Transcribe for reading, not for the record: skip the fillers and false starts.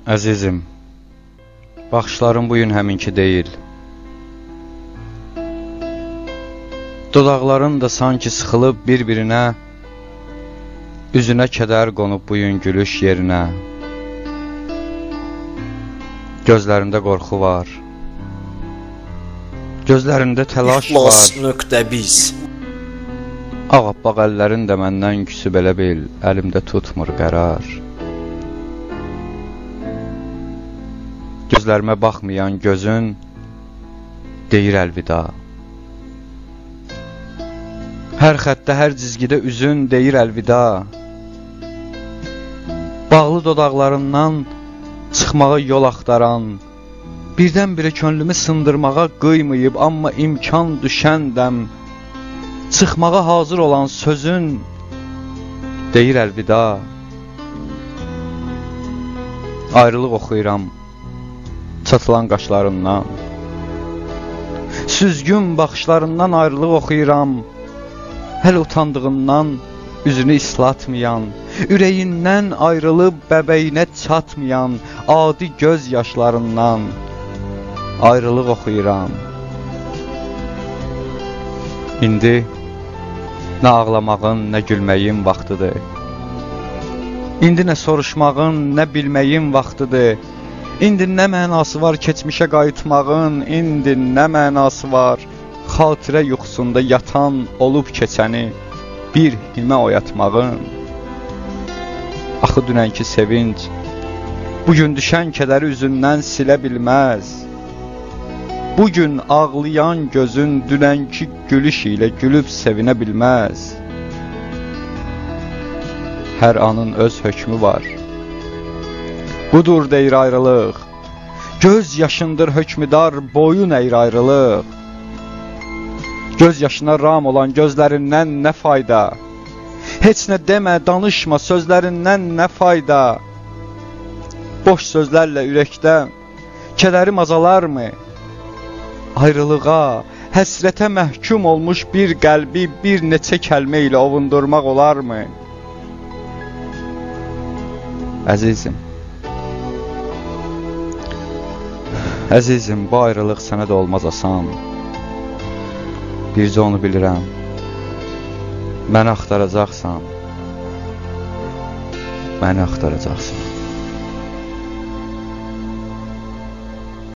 Əzizim, baxışlarım bugün həminki deyil. Dodaqların da sanki sıxılıb bir-birinə, üzünə kədər qonub bugün gülüş yerinə. Gözlərində qorxu var, gözlərində təlaş var. İxlas.biz Ağappaq əllərin də məndən küsüb elə bil, əlimdə tutmur qərar. Gözlərimə baxmayan gözün deyir əlvida. Hər xəttdə, hər cizgidə üzün deyir əlvida. Bağlı dodaqlarından çıxmağa yol axtaran, birdən-birə könlümü sındırmağa qıymayıb, amma imkan düşəndəm, çıxmağa hazır olan sözün deyir əlvida. Ayrılıq oxuyuram çatılan qaşlarından, süzgün baxışlarından ayrılıq oxuyuram. Hələ utandığından üzünü islatmayan, ürəyindən ayrılıb bəbəyinə çatmayan adi göz yaşlarından ayrılıq oxuyuram. İndi nə ağlamağın, nə gülməyin vaxtıdır. İndi nə soruşmağın, nə bilməyin vaxtıdır. İndi nə mənası var keçmişə qayıtmağın, indi nə mənası var xatirə yuxusunda yatan olub keçəni bir himə oyatmağın. Axı dünənki sevinc bugün düşən kədəri üzündən silə bilməz. Bugün ağlayan gözün dünənki gülüş ilə gülüb sevinə bilməz. Hər anın öz hökmü var. Budur deyir ayrılıq, göz yaşındır hökmüdar, boyun əyir ayrılıq. Göz yaşına ram olan gözlərindən nə fayda? Heç nə demə, danışma, sözlərindən nə fayda? Boş sözlərlə ürəkdə kədərim azalarmı? Ayrılığa, həsrətə məhkum olmuş bir qəlbi bir neçə kəlmə ilə ovundurmaq olarmı? Əzizim, əzizim, bu ayrılıq sənə də olmaz asan. Bircə onu bilirəm, məni axtaracaqsan, məni axtaracaqsan.